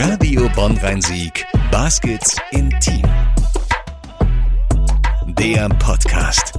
Radio Bonn-Rhein-Sieg. Baskets Intim. Der Podcast.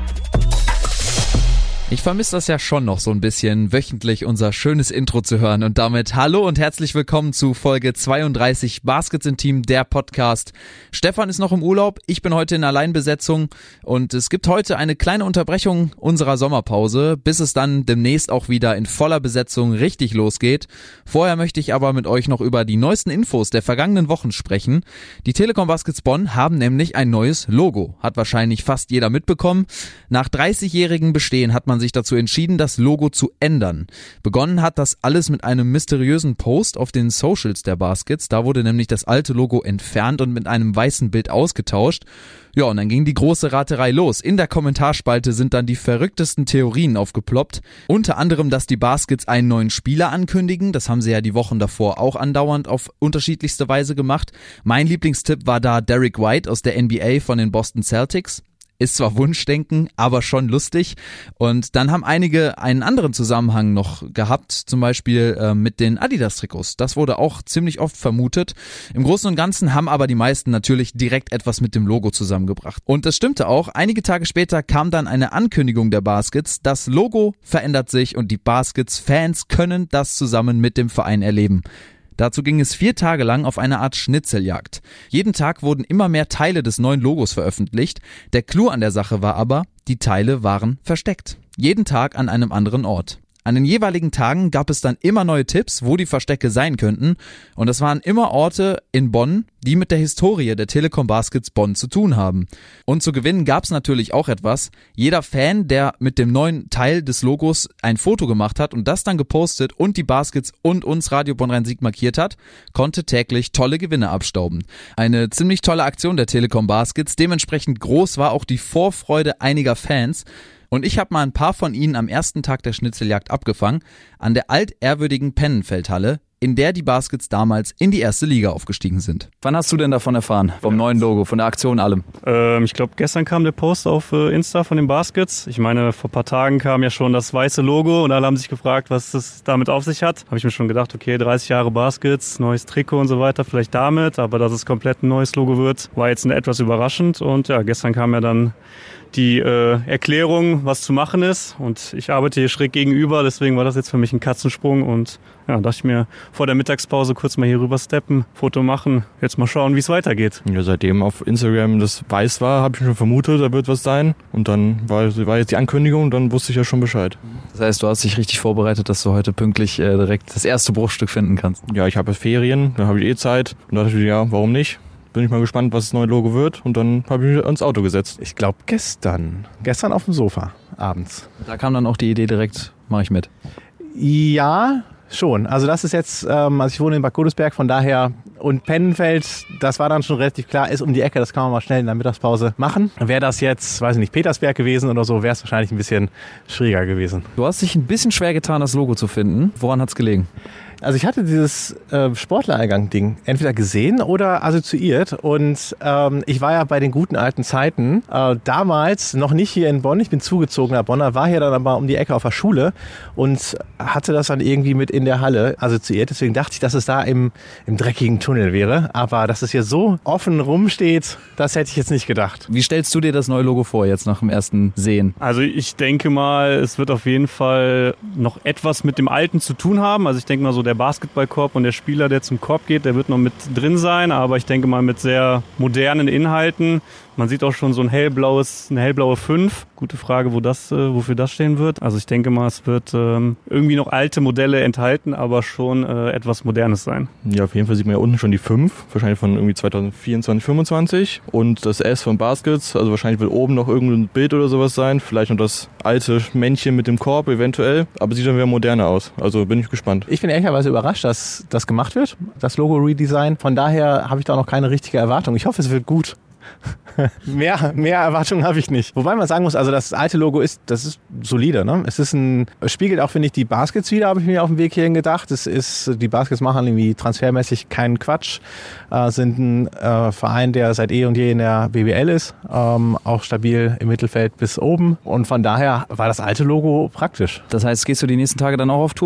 Ich vermisse das ja schon noch so ein bisschen, wöchentlich unser schönes Intro zu hören. Und damit hallo und herzlich willkommen zu Folge 32 Baskets Intim, der Podcast. Stefan ist noch im Urlaub, ich bin heute in Alleinbesetzung und es gibt heute eine kleine Unterbrechung unserer Sommerpause, bis es dann demnächst auch wieder in voller Besetzung richtig losgeht. Vorher möchte ich aber mit euch noch über die neuesten Infos der vergangenen Wochen sprechen. Die Telekom Baskets Bonn haben nämlich ein neues Logo. Hat wahrscheinlich fast jeder mitbekommen. Nach 30-jährigem Bestehen hat man sich dazu entschieden, das Logo zu ändern. Begonnen hat das alles mit einem mysteriösen Post auf den Socials der Baskets. Da wurde nämlich das alte Logo entfernt und mit einem weißen Bild ausgetauscht. Ja, und dann ging die große Raterei los. In der Kommentarspalte sind dann die verrücktesten Theorien aufgeploppt. Unter anderem, dass die Baskets einen neuen Spieler ankündigen. Das haben sie ja die Wochen davor auch andauernd auf unterschiedlichste Weise gemacht. Mein Lieblingstipp war da Derrick White aus der NBA von den Boston Celtics. Ist zwar Wunschdenken, aber schon lustig. Und dann haben einige einen anderen Zusammenhang noch gehabt, zum Beispiel mit den Adidas-Trikots. Das wurde auch ziemlich oft vermutet. Im Großen und Ganzen haben aber die meisten natürlich direkt etwas mit dem Logo zusammengebracht. Und das stimmte auch. Einige Tage später kam dann eine Ankündigung der Baskets. Das Logo verändert sich und die Baskets-Fans können das zusammen mit dem Verein erleben. Dazu ging es 4 Tage lang auf eine Art Schnitzeljagd. Jeden Tag wurden immer mehr Teile des neuen Logos veröffentlicht. Der Clou an der Sache war aber, die Teile waren versteckt. Jeden Tag an einem anderen Ort. An den jeweiligen Tagen gab es dann immer neue Tipps, wo die Verstecke sein könnten. Und das waren immer Orte in Bonn, die mit der Historie der Telekom Baskets Bonn zu tun haben. Und zu gewinnen gab es natürlich auch etwas. Jeder Fan, der mit dem neuen Teil des Logos ein Foto gemacht hat und das dann gepostet und die Baskets und uns Radio Bonn-Rhein-Sieg markiert hat, konnte täglich tolle Gewinne abstauben. Eine ziemlich tolle Aktion der Telekom Baskets. Dementsprechend groß war auch die Vorfreude einiger Fans. Und ich habe mal ein paar von ihnen am ersten Tag der Schnitzeljagd abgefangen, an der altehrwürdigen Pennenfeldhalle, in der die Baskets damals in die erste Liga aufgestiegen sind. Wann hast du denn davon erfahren? Vom neuen Logo, von der Aktion, allem? Ich glaube, gestern kam der Post auf Insta von den Baskets. Ich meine, vor ein paar Tagen kam ja schon das weiße Logo und alle haben sich gefragt, was das damit auf sich hat. Habe ich mir schon gedacht, okay, 30 Jahre Baskets, neues Trikot und so weiter, vielleicht damit. Aber dass es komplett ein neues Logo wird, war jetzt etwas überraschend. Und ja, gestern kam ja dann die Erklärung, was zu machen ist. Und ich arbeite hier schräg gegenüber, deswegen war das jetzt für mich ein Katzensprung. Und ja, dachte ich mir, vor der Mittagspause kurz mal hier rüber steppen, Foto machen, jetzt mal schauen, wie es weitergeht. Ja, seitdem auf Instagram das weiß war, habe ich schon vermutet, da wird was sein. Und dann war jetzt die Ankündigung und dann wusste ich ja schon Bescheid. Das heißt, du hast dich richtig vorbereitet, dass du heute pünktlich direkt das erste Bruchstück finden kannst. Ja, ich habe Ferien, dann habe ich Zeit. Und da dachte ich, ja, warum nicht? Bin ich mal gespannt, was das neue Logo wird. Und dann habe ich mich ins Auto gesetzt. Ich glaube gestern auf dem Sofa, abends. Da kam dann auch die Idee direkt, mache ich mit. Ja, schon. Also das ist jetzt, also ich wohne in Bad Godesberg, von daher, und Pennenfeld, das war dann schon relativ klar, ist um die Ecke, das kann man mal schnell in der Mittagspause machen. Wäre das jetzt, weiß ich nicht, Petersberg gewesen oder so, wäre es wahrscheinlich ein bisschen schwieriger gewesen. Du hast dich ein bisschen schwer getan, das Logo zu finden. Woran hat's gelegen? Also ich hatte dieses Sportlereingang-Ding entweder gesehen oder assoziiert und ich war ja bei den guten alten Zeiten damals noch nicht hier in Bonn, ich bin zugezogener Bonner, war hier dann aber um die Ecke auf der Schule und hatte das dann irgendwie mit in der Halle assoziiert, deswegen dachte ich, dass es da im dreckigen Tunnel wäre, aber dass es hier so offen rumsteht, das hätte ich jetzt nicht gedacht. Wie stellst du dir das neue Logo vor, jetzt nach dem ersten Sehen? Also ich denke mal, es wird auf jeden Fall noch etwas mit dem Alten zu tun haben, also ich denke mal so der Basketballkorb und der Spieler, der zum Korb geht, der wird noch mit drin sein, aber ich denke mal mit sehr modernen Inhalten. Man sieht auch schon so eine hellblaue 5. Gute Frage, wofür das stehen wird. Also ich denke mal, es wird irgendwie noch alte Modelle enthalten, aber schon etwas Modernes sein. Ja, auf jeden Fall sieht man ja unten schon die 5, wahrscheinlich von irgendwie 2024, 2025 und das S von Baskets, also wahrscheinlich wird oben noch irgendein Bild oder sowas sein, vielleicht noch das alte Männchen mit dem Korb eventuell, aber sieht dann wieder moderner aus, also bin ich gespannt. Ich bin ehrlicherweise überrascht, dass das gemacht wird, das Logo-Redesign. Von daher habe ich da noch keine richtige Erwartung. Ich hoffe, es wird gut. Mehr Erwartungen habe ich nicht. Wobei man sagen muss, also das alte Logo ist solide, ne? Es spiegelt auch, finde ich, die Baskets wieder, habe ich mir auf dem Weg hierhin gedacht. Die Baskets machen irgendwie transfermäßig keinen Quatsch, sind ein Verein, der seit eh und je in der BBL ist, auch stabil im Mittelfeld bis oben und von daher war das alte Logo praktisch. Das heißt, gehst du die nächsten Tage dann auch auf Tour?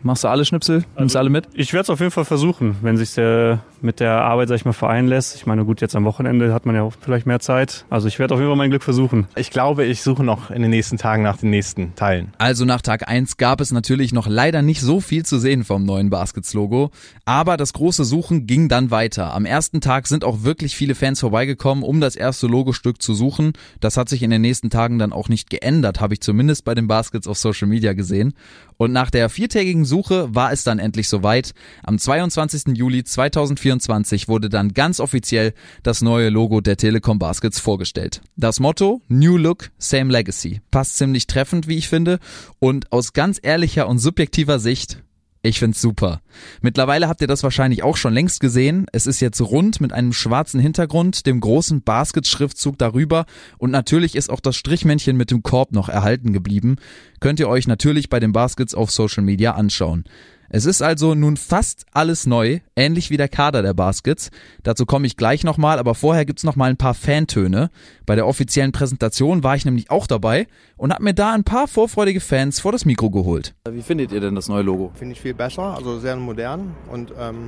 Machst du alle Schnipsel? Nimmst du alle mit? Ich werde es auf jeden Fall versuchen, wenn sich mit der Arbeit, sag ich mal, vereinen lässt. Ich meine, gut, jetzt am Wochenende hat man ja auch vielleicht mehr Zeit. Also ich werde auf jeden Fall mein Glück versuchen. Ich glaube, ich suche noch in den nächsten Tagen nach den nächsten Teilen. Also nach Tag 1 gab es natürlich noch leider nicht so viel zu sehen vom neuen Baskets-Logo, aber das große Suchen ging dann weiter. Am ersten Tag sind auch wirklich viele Fans vorbeigekommen, um das erste Logostück zu suchen. Das hat sich in den nächsten Tagen dann auch nicht geändert, habe ich zumindest bei den Baskets auf Social Media gesehen. Und nach der 4-tägigen Suche war es dann endlich soweit. Am 22. Juli 2024 wurde dann ganz offiziell das neue Logo der Telekom Baskets vorgestellt. Das Motto New Look, Same Legacy. Passt ziemlich treffend, wie ich finde. Und aus ganz ehrlicher und subjektiver Sicht, ich find's super. Mittlerweile habt ihr das wahrscheinlich auch schon längst gesehen. Es ist jetzt rund mit einem schwarzen Hintergrund, dem großen Baskets-Schriftzug darüber und natürlich ist auch das Strichmännchen mit dem Korb noch erhalten geblieben. Könnt ihr euch natürlich bei den Baskets auf Social Media anschauen. Es ist also nun fast alles neu, ähnlich wie der Kader der Baskets. Dazu komme ich gleich nochmal, aber vorher gibt's nochmal ein paar Fantöne. Bei der offiziellen Präsentation war ich nämlich auch dabei und habe mir da ein paar vorfreudige Fans vor das Mikro geholt. Wie findet ihr denn das neue Logo? Finde ich viel besser, also sehr modern und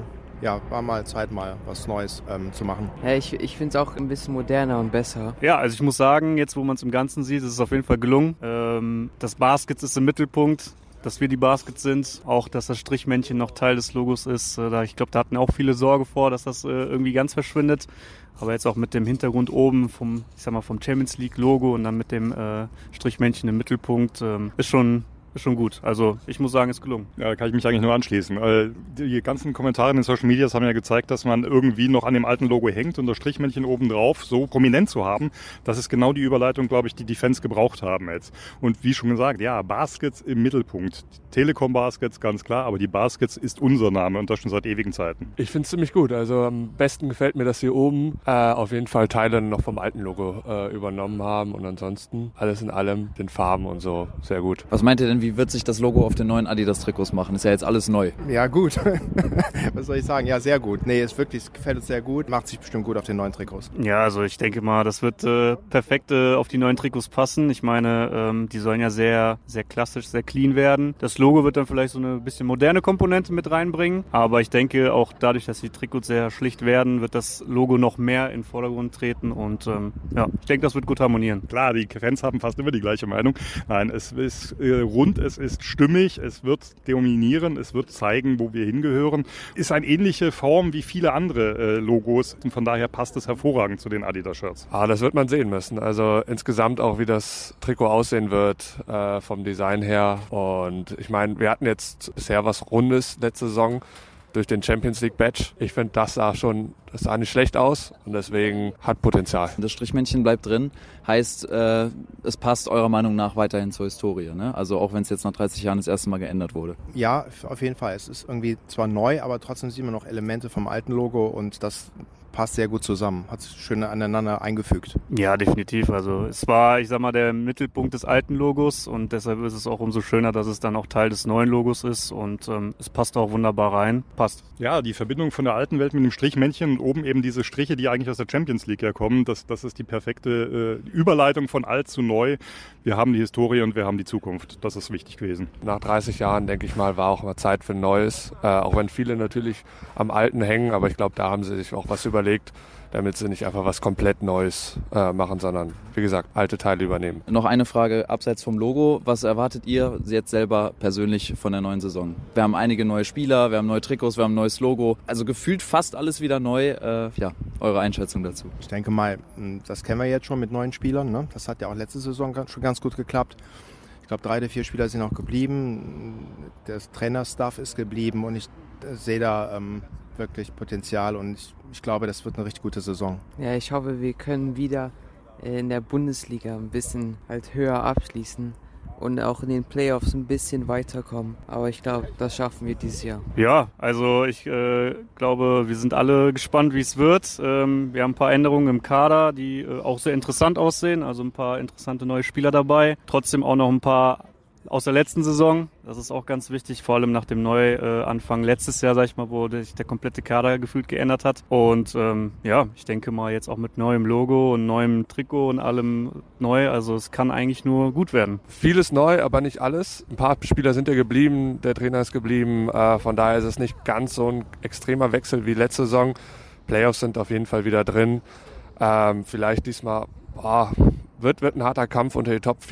war mal Zeit, mal was Neues zu machen. Ja, ich finde es auch ein bisschen moderner und besser. Ja, also ich muss sagen, jetzt wo man es im Ganzen sieht, ist es auf jeden Fall gelungen. Das Baskets ist im Mittelpunkt. Dass wir die Baskets sind, auch dass das Strichmännchen noch Teil des Logos ist. Ich glaube, da hatten auch viele Sorge vor, dass das irgendwie ganz verschwindet. Aber jetzt auch mit dem Hintergrund oben vom Champions League Logo und dann mit dem Strichmännchen im Mittelpunkt ist schon gut. Also ich muss sagen, ist gelungen. Ja, da kann ich mich eigentlich nur anschließen. Die ganzen Kommentare in den Social Medias haben ja gezeigt, dass man irgendwie noch an dem alten Logo hängt und das Strichmännchen oben drauf so prominent zu haben. Das ist genau die Überleitung, glaube ich, die Fans gebraucht haben jetzt. Und wie schon gesagt, ja, Baskets im Mittelpunkt. Telekom Baskets, ganz klar, aber die Baskets ist unser Name und das schon seit ewigen Zeiten. Ich finde es ziemlich gut. Also am besten gefällt mir, dass hier oben auf jeden Fall Teile noch vom alten Logo übernommen haben und ansonsten alles in allem den Farben und so sehr gut. Was meint ihr denn, wie wird sich das Logo auf den neuen Adidas-Trikots machen? Ist ja jetzt alles neu. Ja, gut. Was soll ich sagen? Ja, sehr gut. Nee, es gefällt uns sehr gut. Macht sich bestimmt gut auf den neuen Trikots. Ja, also ich denke mal, das wird perfekt auf die neuen Trikots passen. Ich meine, die sollen ja sehr, sehr klassisch, sehr clean werden. Das Logo wird dann vielleicht so eine bisschen moderne Komponente mit reinbringen. Aber ich denke, auch dadurch, dass die Trikots sehr schlicht werden, wird das Logo noch mehr in den Vordergrund treten. Und ich denke, das wird gut harmonieren. Klar, die Fans haben fast immer die gleiche Meinung. Nein, es ist rund, es ist stimmig, es wird dominieren, es wird zeigen, wo wir hingehören. Ist eine ähnliche Form wie viele andere Logos und von daher passt es hervorragend zu den Adidas-Shirts. Das wird man sehen müssen. Also insgesamt auch, wie das Trikot aussehen wird vom Design her. Und ich meine, wir hatten jetzt bisher was Rundes letzte Saison durch den Champions League Badge. Ich finde, das sah nicht schlecht aus und deswegen hat Potenzial. Das Strichmännchen bleibt drin, heißt, es passt eurer Meinung nach weiterhin zur Historie, ne? Also auch wenn es jetzt nach 30 Jahren das erste Mal geändert wurde. Ja, auf jeden Fall. Es ist irgendwie zwar neu, aber trotzdem sieht man noch Elemente vom alten Logo und das passt sehr gut zusammen, hat es schön aneinander eingefügt. Ja, definitiv. Also es war, ich sag mal, der Mittelpunkt des alten Logos und deshalb ist es auch umso schöner, dass es dann auch Teil des neuen Logos ist und es passt auch wunderbar rein. Passt. Ja, die Verbindung von der alten Welt mit dem Strichmännchen und oben eben diese Striche, die eigentlich aus der Champions League herkommen, das ist die perfekte Überleitung von alt zu neu. Wir haben die Historie und wir haben die Zukunft. Das ist wichtig gewesen. Nach 30 Jahren, denke ich mal, war auch mal Zeit für Neues. Auch wenn viele natürlich am Alten hängen, aber ich glaube, da haben sie sich auch was überlegt, damit sie nicht einfach was komplett Neues machen, sondern, wie gesagt, alte Teile übernehmen. Noch eine Frage abseits vom Logo. Was erwartet ihr jetzt selber persönlich von der neuen Saison? Wir haben einige neue Spieler, wir haben neue Trikots, wir haben ein neues Logo. Also gefühlt fast alles wieder neu. Eure Einschätzung dazu? Ich denke mal, das kennen wir jetzt schon mit neuen Spielern, ne? Das hat ja auch letzte Saison schon ganz gut geklappt. Ich glaube, 3 oder 4 Spieler sind auch geblieben. Der Trainerstaff ist geblieben und ich sehe da wirklich Potenzial und ich glaube, das wird eine richtig gute Saison. Ja, ich hoffe, wir können wieder in der Bundesliga ein bisschen halt höher abschließen und auch in den Playoffs ein bisschen weiterkommen. Aber ich glaube, das schaffen wir dieses Jahr. Ja, also ich glaube, wir sind alle gespannt, wie es wird. Wir haben ein paar Änderungen im Kader, die auch sehr interessant aussehen. Also ein paar interessante neue Spieler dabei. Trotzdem auch noch ein paar aus der letzten Saison. Das ist auch ganz wichtig, vor allem nach dem Neuanfang letztes Jahr, sag ich mal, wo sich der komplette Kader gefühlt geändert hat. Und ich denke mal jetzt auch mit neuem Logo und neuem Trikot und allem neu. Also es kann eigentlich nur gut werden. Vieles neu, aber nicht alles. Ein paar Spieler sind ja geblieben, der Trainer ist geblieben. Von daher ist es nicht ganz so ein extremer Wechsel wie letzte Saison. Playoffs sind auf jeden Fall wieder drin. Vielleicht diesmal wird ein harter Kampf unter die Top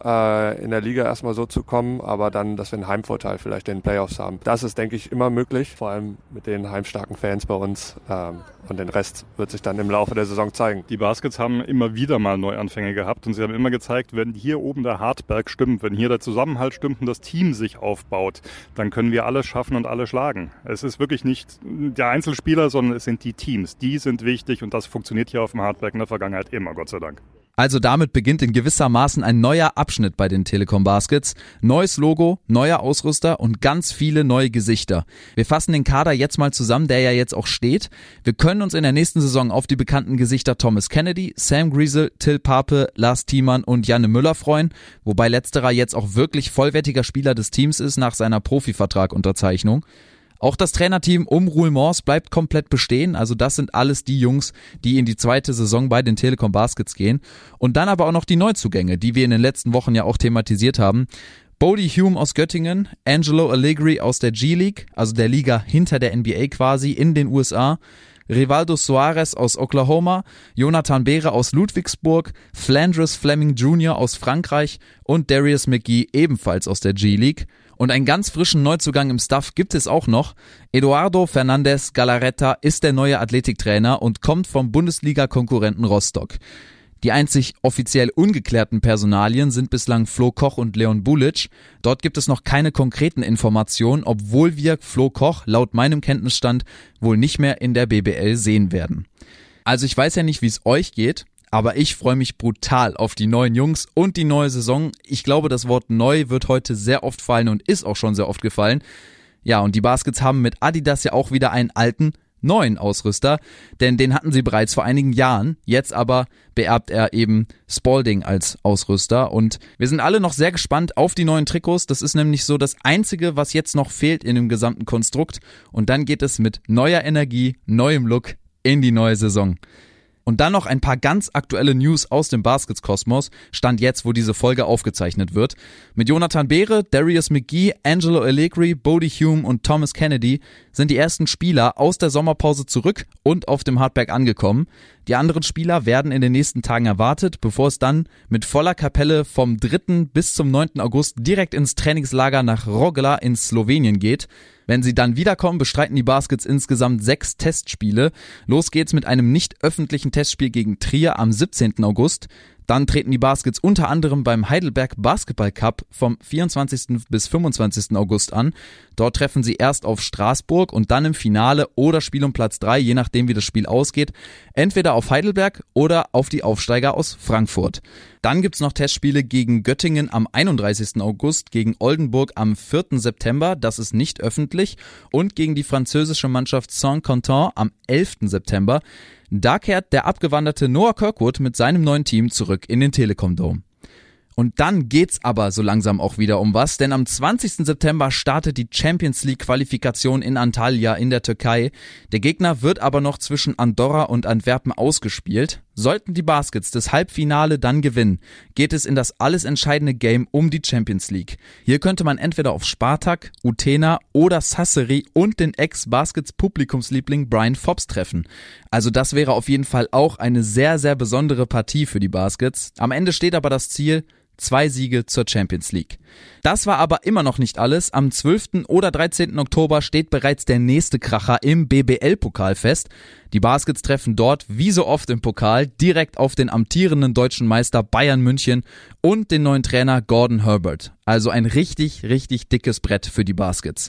4 in der Liga erstmal so zu kommen, aber dann, dass wir einen Heimvorteil vielleicht in den Playoffs haben. Das ist, denke ich, immer möglich, vor allem mit den heimstarken Fans bei uns, und den Rest wird sich dann im Laufe der Saison zeigen. Die Baskets haben immer wieder mal Neuanfänge gehabt und sie haben immer gezeigt, wenn hier oben der Hartberg stimmt, wenn hier der Zusammenhalt stimmt und das Team sich aufbaut, dann können wir alles schaffen und alle schlagen. Es ist wirklich nicht der Einzelspieler, sondern es sind die Teams. Die sind wichtig und das funktioniert hier auf dem Hartberg in der Vergangenheit immer, Gott sei Dank. Also damit beginnt in gewissermaßen ein neuer Abschnitt bei den Telekom Baskets. Neues Logo, neuer Ausrüster und ganz viele neue Gesichter. Wir fassen den Kader jetzt mal zusammen, der ja jetzt auch steht. Wir können uns in der nächsten Saison auf die bekannten Gesichter Thomas Kennedy, Sam Griesel, Till Pape, Lars Thiemann und Janne Müller freuen, wobei letzterer jetzt auch wirklich vollwertiger Spieler des Teams ist nach seiner Profivertragunterzeichnung. Auch das Trainerteam um Roel Mors bleibt komplett bestehen, also das sind alles die Jungs, die in die zweite Saison bei den Telekom Baskets gehen. Und dann aber auch noch die Neuzugänge, die wir in den letzten Wochen ja auch thematisiert haben. Bodie Hume aus Göttingen, Angelo Allegri aus der G-League, also der Liga hinter der NBA quasi, in den USA, Rivaldo Soares aus Oklahoma, Jonathan Behre aus Ludwigsburg, Flandres Fleming Jr. aus Frankreich und Darius McGee ebenfalls aus der G-League. Und einen ganz frischen Neuzugang im Staff gibt es auch noch. Eduardo Fernandez Galarreta ist der neue Athletiktrainer und kommt vom Bundesliga-Konkurrenten Rostock. Die einzig offiziell ungeklärten Personalien sind bislang Flo Koch und Leon Bulic. Dort gibt es noch keine konkreten Informationen, obwohl wir Flo Koch laut meinem Kenntnisstand wohl nicht mehr in der BBL sehen werden. Also ich weiß ja nicht, wie es euch geht, aber ich freue mich brutal auf die neuen Jungs und die neue Saison. Ich glaube, das Wort neu wird heute sehr oft fallen und ist auch schon sehr oft gefallen. Ja, und die Baskets haben mit Adidas ja auch wieder einen alten, neuen Ausrüster, denn den hatten sie bereits vor einigen Jahren. Jetzt aber beerbt er eben Spalding als Ausrüster und wir sind alle noch sehr gespannt auf die neuen Trikots. Das ist nämlich so das Einzige, was jetzt noch fehlt in dem gesamten Konstrukt und dann geht es mit neuer Energie, neuem Look in die neue Saison. Und dann noch ein paar ganz aktuelle News aus dem Baskets-Kosmos, Stand jetzt, wo diese Folge aufgezeichnet wird. Mit Jonathan Behre, Darius McGee, Angelo Allegri, Bodie Hume und Thomas Kennedy sind die ersten Spieler aus der Sommerpause zurück und auf dem Hartberg angekommen. Die anderen Spieler werden in den nächsten Tagen erwartet, bevor es dann mit voller Kapelle vom 3. bis zum 9. August direkt ins Trainingslager nach Rogla in Slowenien geht. Wenn sie dann wiederkommen, bestreiten die Baskets insgesamt 6 Testspiele. Los geht's mit einem nicht öffentlichen Testspiel gegen Trier am 17. August. Dann treten die Baskets unter anderem beim Heidelberg Basketball Cup vom 24. bis 25. August an. Dort treffen sie erst auf Straßburg und dann im Finale oder Spiel um Platz 3, je nachdem wie das Spiel ausgeht, entweder auf Heidelberg oder auf die Aufsteiger aus Frankfurt. Dann gibt's noch Testspiele gegen Göttingen am 31. August, gegen Oldenburg am 4. September, das ist nicht öffentlich, und gegen die französische Mannschaft Saint-Quentin am 11. September. Da kehrt der abgewanderte Noah Kirkwood mit seinem neuen Team zurück in den Telekom Dome. Und dann geht's aber so langsam auch wieder um was, denn am 20. September startet die Champions League Qualifikation in Antalya in der Türkei. Der Gegner wird aber noch zwischen Andorra und Antwerpen ausgespielt. Sollten die Baskets das Halbfinale dann gewinnen, geht es in das alles entscheidende Game um die Champions League. Hier könnte man entweder auf Spartak, Utena oder Sassari und den Ex-Baskets-Publikumsliebling Brian Fobbs treffen. Also das wäre auf jeden Fall auch eine sehr, sehr besondere Partie für die Baskets. Am Ende steht aber das Ziel: 2 Siege zur Champions League. Das war aber immer noch nicht alles. Am 12. oder 13. Oktober steht bereits der nächste Kracher im BBL-Pokal fest. Die Baskets treffen dort, wie so oft im Pokal, direkt auf den amtierenden deutschen Meister Bayern München und den neuen Trainer Gordon Herbert. Also ein richtig, richtig dickes Brett für die Baskets.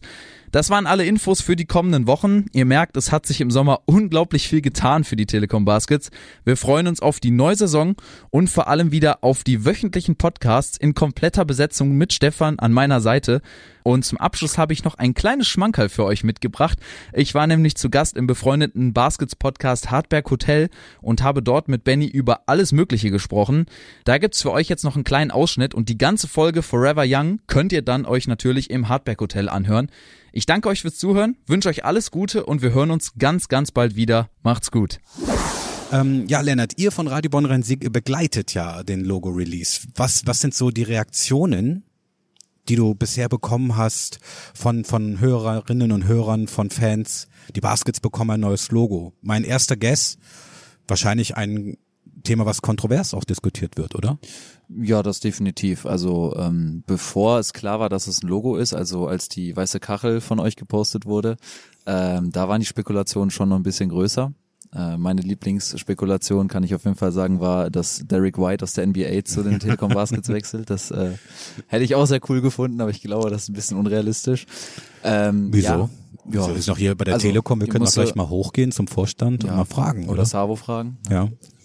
Das waren alle Infos für die kommenden Wochen. Ihr merkt, es hat sich im Sommer unglaublich viel getan für die Telekom Baskets. Wir freuen uns auf die neue Saison und vor allem wieder auf die wöchentlichen Podcasts in kompletter Besetzung mit Stefan an meiner Seite. Und zum Abschluss habe ich noch ein kleines Schmankerl für euch mitgebracht. Ich war nämlich zu Gast im befreundeten Baskets-Podcast Hardberg Hotel und habe dort mit Benny über alles Mögliche gesprochen. Da gibt's für euch jetzt noch einen kleinen Ausschnitt und die ganze Folge Forever Young könnt ihr dann euch natürlich im Hardberg Hotel anhören. Ich danke euch fürs Zuhören, wünsche euch alles Gute und wir hören uns ganz, ganz bald wieder. Macht's gut. Ja, Lennart, ihr von Radio Bonn Rhein-Sieg begleitet ja den Logo-Release. Was sind so die Reaktionen, die du bisher bekommen hast von Hörerinnen und Hörern, von Fans? Die Baskets bekommen ein neues Logo. Mein erster Guess, wahrscheinlich ein Thema, was kontrovers auch diskutiert wird, oder? Ja, das definitiv. Also bevor es klar war, dass es ein Logo ist, also als die weiße Kachel von euch gepostet wurde, da waren die Spekulationen schon noch ein bisschen größer. Meine Lieblingsspekulation, kann ich auf jeden Fall sagen, war, dass Derek White aus der NBA zu den Telekom Baskets wechselt. Das hätte ich auch sehr cool gefunden, aber ich glaube, das ist ein bisschen unrealistisch. Wieso? Ja, wir sind noch hier bei der Telekom, wir können auch gleich mal hochgehen zum Vorstand und mal fragen, oder? Oder Savo fragen. Ja.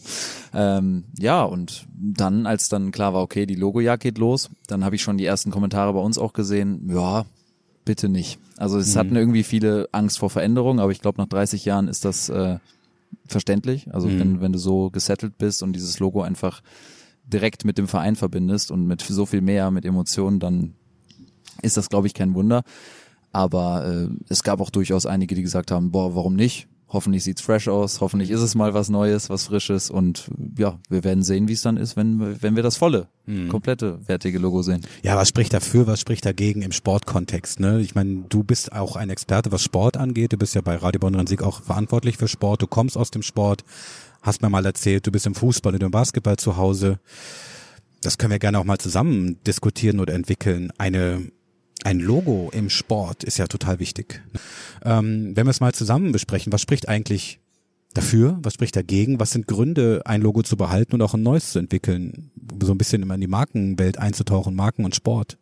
Ja, und dann, als dann klar war, okay, die Logojagd geht los, dann habe ich schon die ersten Kommentare bei uns auch gesehen, ja, bitte nicht. Also es hatten irgendwie viele Angst vor Veränderung, aber ich glaube, nach 30 Jahren ist das verständlich. Also wenn du so gesettelt bist und dieses Logo einfach direkt mit dem Verein verbindest und mit so viel mehr, mit Emotionen, dann ist das, glaube ich, kein Wunder. Aber es gab auch durchaus einige, die gesagt haben, boah, warum nicht? Hoffentlich sieht's fresh aus, hoffentlich ist es mal was Neues, was Frisches und ja, wir werden sehen, wie es dann ist, wenn wir das volle, komplette, wertige Logo sehen. Ja, was spricht dafür, was spricht dagegen im Sportkontext, ne? Ich meine, du bist auch ein Experte, was Sport angeht, du bist ja bei Radio Bonn Rhein-Sieg auch verantwortlich für Sport, du kommst aus dem Sport, hast mir mal erzählt, du bist im Fußball und im Basketball zu Hause. Das können wir gerne auch mal zusammen diskutieren oder entwickeln. Ein Logo im Sport ist ja total wichtig. Wenn wir es mal zusammen besprechen, was spricht eigentlich dafür, was spricht dagegen, was sind Gründe, ein Logo zu behalten und auch ein neues zu entwickeln, so ein bisschen immer in die Markenwelt einzutauchen, Marken und Sport?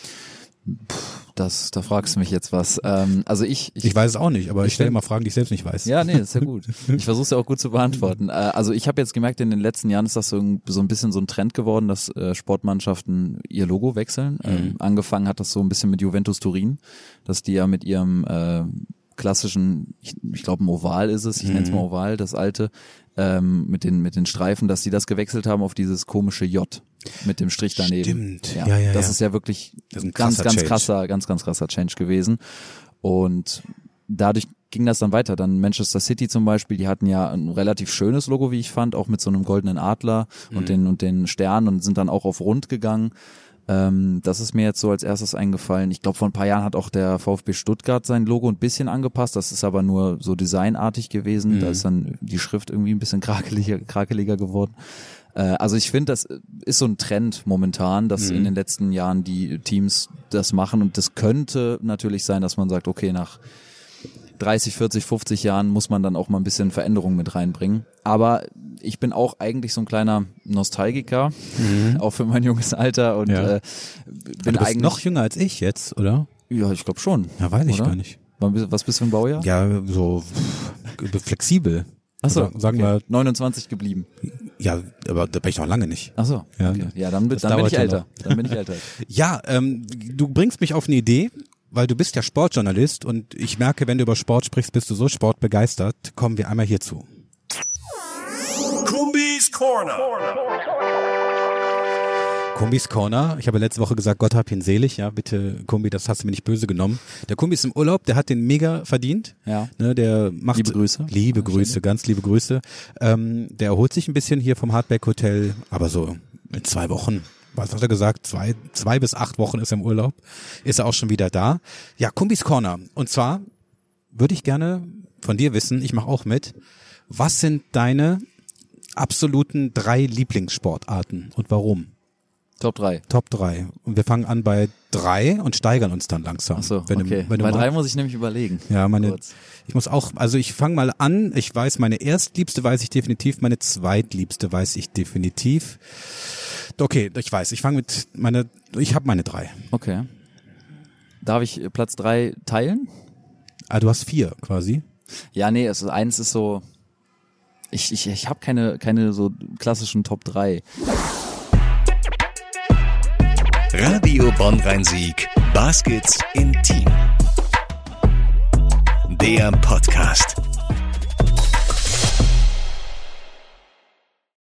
Da fragst du mich jetzt was. Also ich weiß es auch nicht, aber ich stelle immer Fragen, die ich selbst nicht weiß. Ja, nee, das ist ja gut. Ich versuche es ja auch gut zu beantworten. Also ich habe jetzt gemerkt, in den letzten Jahren ist das so ein bisschen so ein Trend geworden, dass Sportmannschaften ihr Logo wechseln. Angefangen hat das so ein bisschen mit Juventus Turin, dass die ja mit ihrem klassischen, ich glaube ein Oval ist es, ich nenne es mal Oval, das alte, mit den Streifen, dass die das gewechselt haben auf dieses komische J mit dem Strich daneben. Stimmt. Ja, das ist ja wirklich ein ganz krasser Change gewesen. Und dadurch ging das dann weiter. Dann Manchester City zum Beispiel, die hatten ja ein relativ schönes Logo, wie ich fand, auch mit so einem goldenen Adler und den Sternen und sind dann auch auf rund gegangen. Das ist mir jetzt so als erstes eingefallen. Ich glaube, vor ein paar Jahren hat auch der VfB Stuttgart sein Logo ein bisschen angepasst. Das ist aber nur so designartig gewesen. Da ist dann die Schrift irgendwie ein bisschen krakeliger geworden. Also ich finde, das ist so ein Trend momentan, dass in den letzten Jahren die Teams das machen. Und das könnte natürlich sein, dass man sagt, okay, nach 30, 40, 50 Jahren muss man dann auch mal ein bisschen Veränderung mit reinbringen. Aber ich bin auch eigentlich so ein kleiner Nostalgiker, auch für mein junges Alter. Und bin du bist eigentlich noch jünger als ich jetzt, oder? Ja, ich glaube schon. Ja, weiß ich gar nicht. Was bist du für ein Baujahr? Ja, so flexibel. Achso, sagen wir 29 geblieben. Ja, aber da bin ich noch lange nicht. Achso, ja, okay. Ja, dann bin ich älter. Dann bin ich älter. Ja, du bringst mich auf eine Idee, weil du bist ja Sportjournalist und ich merke, wenn du über Sport sprichst, bist du so sportbegeistert. Kommen wir einmal hierzu. Kumbis Corner. Kumbis Corner. Ich habe letzte Woche gesagt, Gott hab ihn selig. Ja, bitte, Kumbi, das hast du mir nicht böse genommen. Der Kumbi ist im Urlaub, der hat den mega verdient. Ja. Ne, der macht liebe Grüße. Liebe Grüße, ganz liebe Grüße. Der erholt sich ein bisschen hier vom Hardberg Hotel, aber so in 2 Wochen. Was hat er gesagt? 2 bis 8 Wochen ist er im Urlaub. Ist er auch schon wieder da. Ja, Kumbis Corner. Und zwar würde ich gerne von dir wissen, ich mache auch mit, was sind deine absoluten 3 Lieblingssportarten und warum? Top 3. Top 3. Und wir fangen an bei 3 und steigern uns dann langsam. Achso, okay. Bei 3 muss ich nämlich überlegen. Ja, ich muss auch, also ich fange mal an. Ich weiß, meine erstliebste weiß ich definitiv, meine zweitliebste weiß ich definitiv. Okay, ich weiß, ich habe meine 3. Okay. Darf ich Platz 3 teilen? Ah, du hast 4 quasi. Ja, nee, eins ist so, ich habe keine so klassischen Top 3. Radio Bonn-Rhein-Sieg. Baskets Intim. Der Podcast.